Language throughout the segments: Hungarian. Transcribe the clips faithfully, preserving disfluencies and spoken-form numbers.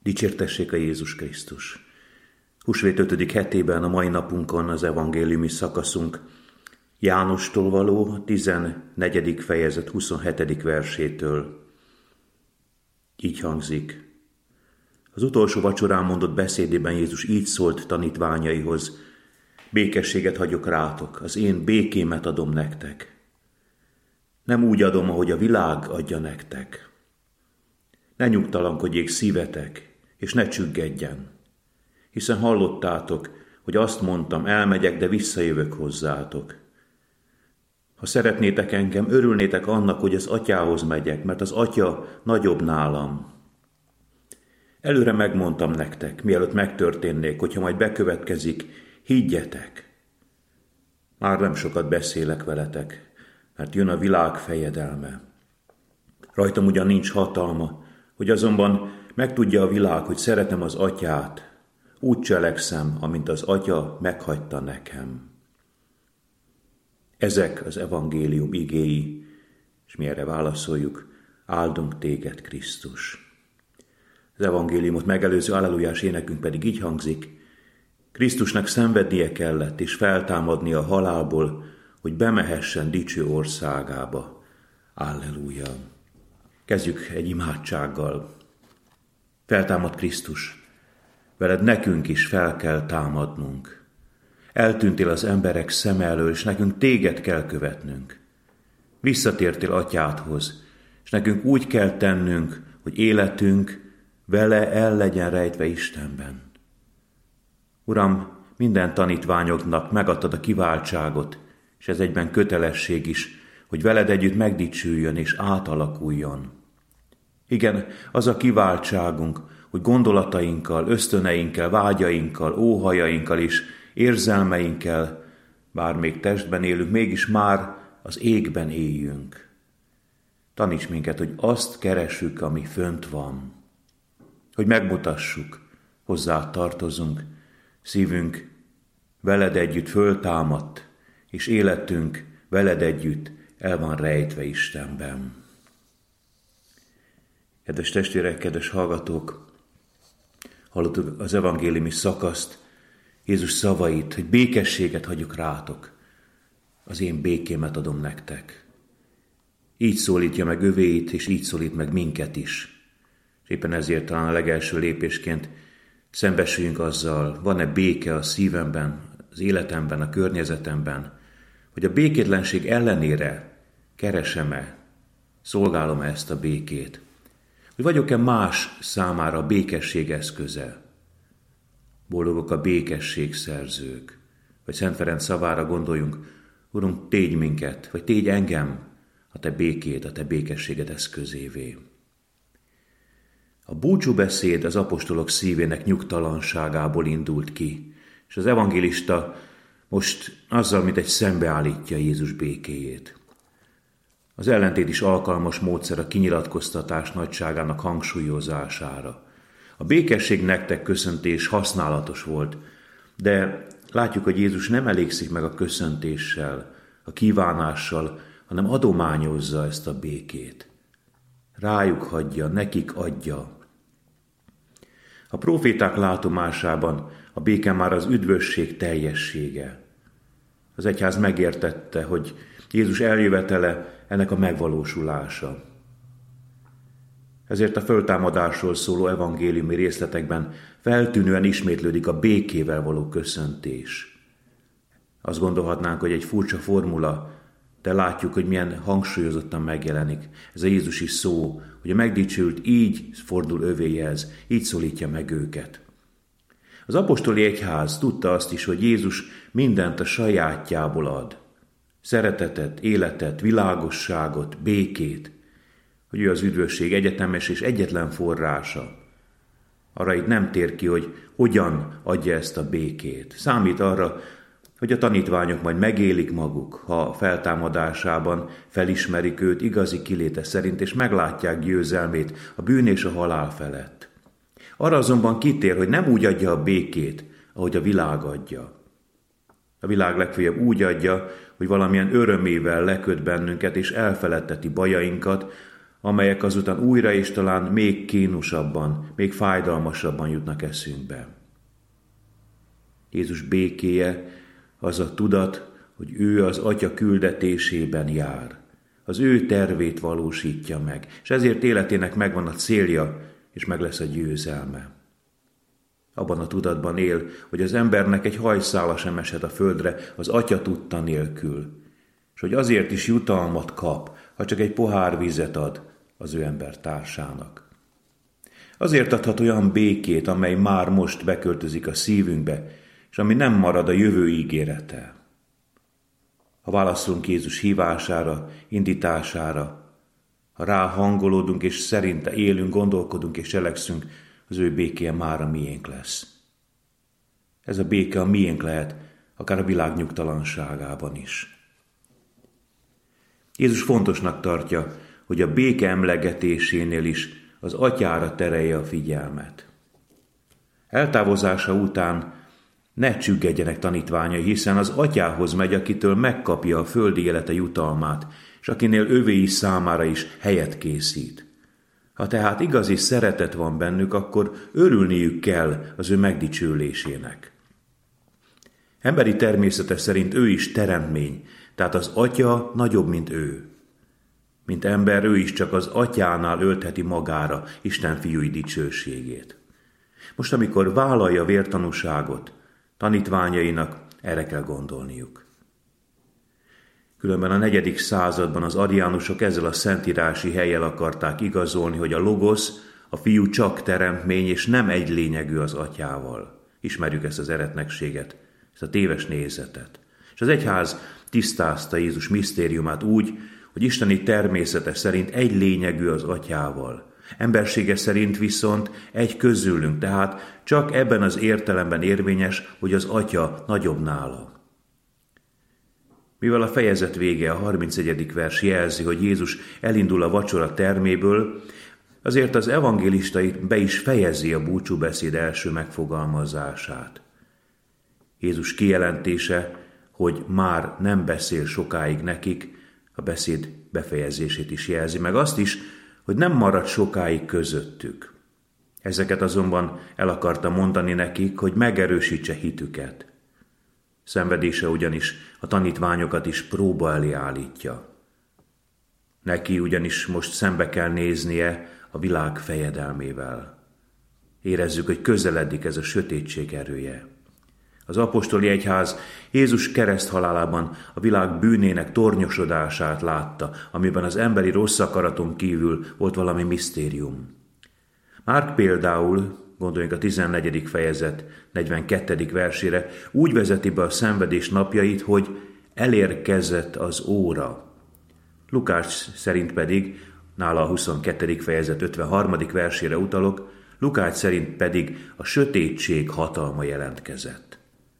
Dicsértessék a Jézus Krisztus! Húsvét ötödik hetében, a mai napunkon az evangéliumi szakaszunk Jánostól való tizennegyedik fejezet huszonhetedik versétől. Így hangzik. Az utolsó vacsorán mondott beszédében Jézus így szólt tanítványaihoz: békességet hagyok rátok, az én békémet adom nektek. Nem úgy adom, ahogy a világ adja nektek. Ne nyugtalankodjék szívetek, és ne csüggedjen. Hiszen hallottátok, hogy azt mondtam, elmegyek, de visszajövök hozzátok. Ha szeretnétek engem, örülnétek annak, hogy az atyához megyek, mert az atya nagyobb nálam. Előre megmondtam nektek, mielőtt megtörténnék, hogyha majd bekövetkezik, higgyetek. Már nem sokat beszélek veletek, mert jön a világ fejedelme. Rajtam ugyan nincs hatalma, hogy azonban megtudja a világ, hogy szeretem az atyát, úgy cselekszem, amint az atya meghagyta nekem. Ezek az evangélium igéi, és mi erre válaszoljuk: áldunk téged, Krisztus. Az evangéliumot megelőző allelujás énekünk pedig így hangzik: Krisztusnak szenvednie kellett és feltámadni a halálból, hogy bemehessen dicső országába. Alleluja! Kezdjük egy imádsággal. Feltámad Krisztus, veled nekünk is fel kell támadnunk. Eltűntél az emberek szeme elől, és nekünk téged kell követnünk. Visszatértél atyádhoz, és nekünk úgy kell tennünk, hogy életünk vele el legyen rejtve Istenben. Uram, minden tanítványoknak megadtad a kiváltságot, és ez egyben kötelesség is, hogy veled együtt megdicsüljön és átalakuljon. Igen, az a kiváltságunk, hogy gondolatainkkal, ösztöneinkkel, vágyainkkal, óhajainkkal és érzelmeinkkel, bár még testben élünk, mégis már az égben éljünk. Taníts minket, hogy azt keressük, ami fönt van. Hogy megmutassuk, hozzá tartozunk, szívünk veled együtt föltámadt, és életünk veled együtt el van rejtve Istenben. Kedves testvérek, kedves hallgatók, hallottuk az evangéliumi szakaszt, Jézus szavait, hogy békességet hagyok rátok, az én békémet adom nektek. Így szólítja meg övéit, és így szólít meg minket is. És éppen ezért talán a legelső lépésként szembesüljünk azzal, van-e béke a szívemben, az életemben, a környezetemben, hogy a békétlenség ellenére keresem-e, szolgálom-e ezt a békét, hogy vagyok-e más számára a békesség eszköze. Boldogok a békesség szerzők, vagy Szent Ferenc szavára gondoljunk: Urunk, tégy minket, vagy tégy engem a te békét, a te békességed eszközévé. A búcsúbeszéd az apostolok szívének nyugtalanságából indult ki, és az evangélista most azzal, mint egy szembeállítja Jézus békéjét. Az ellentét is alkalmas módszer a kinyilatkoztatás nagyságának hangsúlyozására. A békesség nektek köszöntés használatos volt, de látjuk, hogy Jézus nem elégszik meg a köszöntéssel, a kívánással, hanem adományozza ezt a békét. Rájuk hagyja, nekik adja. A próféták látomásában a béke már az üdvösség teljessége. Az egyház megértette, hogy Jézus eljövetele ennek a megvalósulása. Ezért a föltámadásról szóló evangéliumi részletekben feltűnően ismétlődik a békével való köszöntés. Azt gondolhatnánk, hogy egy furcsa formula, de látjuk, hogy milyen hangsúlyozottan megjelenik ez a Jézusi szó, hogy a megdicsült így fordul övéhez, így szólítja meg őket. Az apostoli egyház tudta azt is, hogy Jézus mindent a sajátjából ad. Szeretetet, életet, világosságot, békét, hogy ő az üdvösség egyetemes és egyetlen forrása. Arra itt nem tér ki, hogy hogyan adja ezt a békét. Számít arra, hogy a tanítványok majd megélik maguk, ha feltámadásában felismerik őt igazi kiléte szerint, és meglátják győzelmét a bűn és a halál felett. Arra azonban kitér, hogy nem úgy adja a békét, ahogy a világ adja. A világ legfeljebb úgy adja, hogy valamilyen örömével leköt bennünket és elfeledteti bajainkat, amelyek azután újra és talán még kínusabban, még fájdalmasabban jutnak eszünkbe. Jézus békéje az a tudat, hogy ő az Atya küldetésében jár. Az ő tervét valósítja meg, és ezért életének megvan a célja, és meg lesz a győzelme. Abban a tudatban él, hogy az embernek egy hajszála sem eshet a földre az Atya tudta nélkül, és hogy azért is jutalmat kap, ha csak egy pohár vizet ad az ő embertársának. Azért adhat olyan békét, amely már most beköltözik a szívünkbe, és ami nem marad a jövő ígérete. Ha válaszolunk Jézus hívására, indítására, ha rá hangolódunk és szerinte élünk, gondolkodunk és cselekszünk, az ő békéje már a miénk lesz. Ez a béke a miénk lehet, akár a világ nyugtalanságában is. Jézus fontosnak tartja, hogy a béke emlegetésénél is az Atyára terelje a figyelmet. Eltávozása után ne csüggedjenek tanítványai, hiszen az Atyához megy, akitől megkapja a földi élete jutalmát, és akinél övéi számára is helyet készít. Ha tehát igazi szeretet van bennük, akkor örülniük kell az ő megdicsőlésének. Emberi természete szerint ő is teremtmény, tehát az Atya nagyobb, mint ő. Mint ember, ő is csak az Atyánál öltheti magára Isten fiúi dicsőségét. Most, amikor vállalja vértanúságot, tanítványainak erre kell gondolniuk. Különben a negyedik században az ariánusok ezzel a szentírási hellyel akarták igazolni, hogy a logosz, a fiú csak teremtmény, és nem egy lényegű az Atyával. Ismerjük ezt az eretnekséget, ezt a téves nézetet. És az egyház tisztázta Jézus misztériumát úgy, hogy isteni természete szerint egy lényegű az Atyával. Embersége szerint viszont egy közülünk, tehát csak ebben az értelemben érvényes, hogy az Atya nagyobb nála. Mivel a fejezet vége, a harmincegyedik vers jelzi, hogy Jézus elindul a vacsora terméből, azért az evangélista be is fejezi a búcsúbeszéd első megfogalmazását. Jézus kijelentése, hogy már nem beszél sokáig nekik, a beszéd befejezését is jelzi, meg azt is, hogy nem marad sokáig közöttük. Ezeket azonban el akarta mondani nekik, hogy megerősítse hitüket. Szenvedése ugyanis a tanítványokat is próba elé állítja. Neki ugyanis most szembe kell néznie a világ fejedelmével. Érezzük, hogy közeledik ez a sötétség erője. Az apostoli egyház Jézus kereszthalálában a világ bűnének tornyosodását látta, amiben az emberi rossz akaraton kívül volt valami misztérium. Márk például, gondoljunk a tizennegyedik fejezet negyvenkettedik versére, úgy vezeti be a szenvedés napjait, hogy elérkezett az óra. Lukács szerint pedig, nála a huszonkettedik fejezet ötvenharmadik versére utalok, Lukács szerint pedig a sötétség hatalma jelentkezett.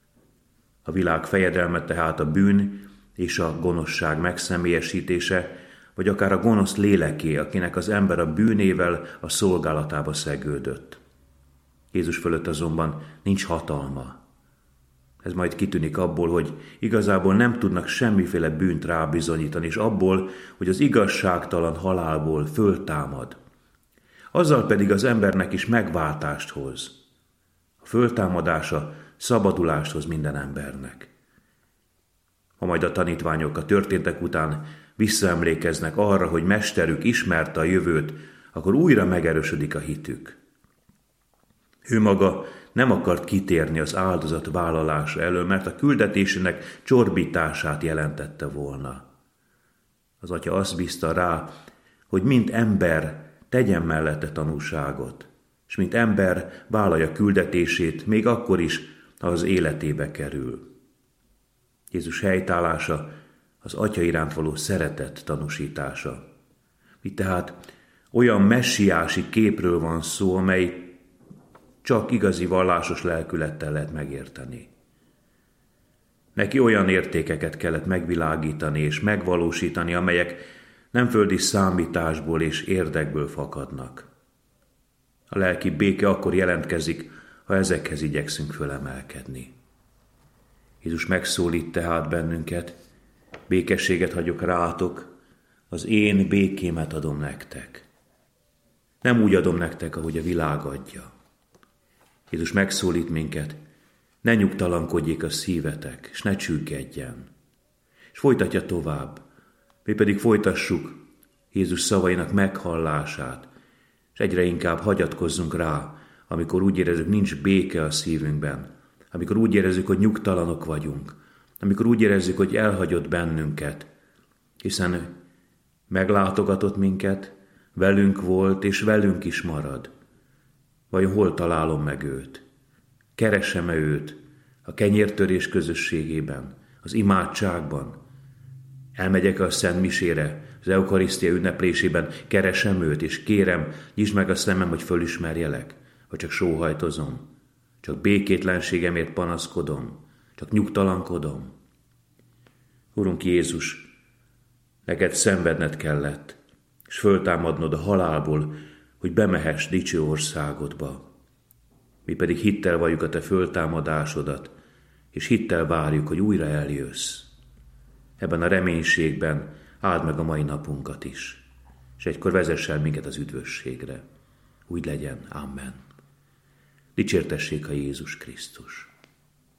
A világ fejedelme tehát a bűn és a gonoszság megszemélyesítése, vagy akár a gonosz léleké, akinek az ember a bűnével a szolgálatába szegődött. Jézus fölött azonban nincs hatalma. Ez majd kitűnik abból, hogy igazából nem tudnak semmiféle bűnt rábizonyítani, és abból, hogy az igazságtalan halálból föltámad. Azzal pedig az embernek is megváltást hoz. A föltámadása szabadulást hoz minden embernek. Ha majd a tanítványok a történtek után visszaemlékeznek arra, hogy mesterük ismerte a jövőt, akkor újra megerősödik a hitük. Ő maga nem akart kitérni az áldozat vállalása elől, mert a küldetésének csorbítását jelentette volna. Az Atya azt bízta rá, hogy mint ember tegyen mellette tanúságot, és mint ember vállalja küldetését, még akkor is, ha az életébe kerül. Jézus helytállása az Atya iránt való szeretet tanúsítása. Itt tehát olyan messiási képről van szó, amely csak igazi vallásos lelkülettel lehet megérteni. Neki olyan értékeket kellett megvilágítani és megvalósítani, amelyek nem földi számításból és érdekből fakadnak. A lelki béke akkor jelentkezik, ha ezekhez igyekszünk fölemelkedni. Jézus megszólít tehát bennünket, békességet hagyok rátok, az én békémet adom nektek. Nem úgy adom nektek, ahogy a világ adja. Jézus megszólít minket, ne nyugtalankodjék a szívetek, és ne csüggedjen. És folytatja tovább, mi pedig folytassuk Jézus szavainak meghallását, és egyre inkább hagyatkozzunk rá, amikor úgy érezzük, nincs béke a szívünkben, amikor úgy érezzük, hogy nyugtalanok vagyunk, amikor úgy érezzük, hogy elhagyott bennünket, hiszen meglátogatott minket, velünk volt, és velünk is marad. Vajon hol találom meg őt? Keresem-e őt a kenyértörés közösségében, az imádságban? Elmegyek a Szent Misére, az Eukarisztia ünneplésében, keresem őt, és kérem, nyisd meg a szemem, hogy fölismerjelek, vagy csak sóhajtozom, csak békétlenségemért panaszkodom, csak nyugtalankodom. Urunk Jézus, neked szenvedned kellett, és föltámadnod a halálból, hogy bemehess dicső országodba. Mi pedig hittel valljuk a te föltámadásodat, és hittel várjuk, hogy újra eljössz. Ebben a reménységben áld meg a mai napunkat is, és egykor vezess el minket az üdvösségre. Úgy legyen. Amen. Dicsértessék a Jézus Krisztus.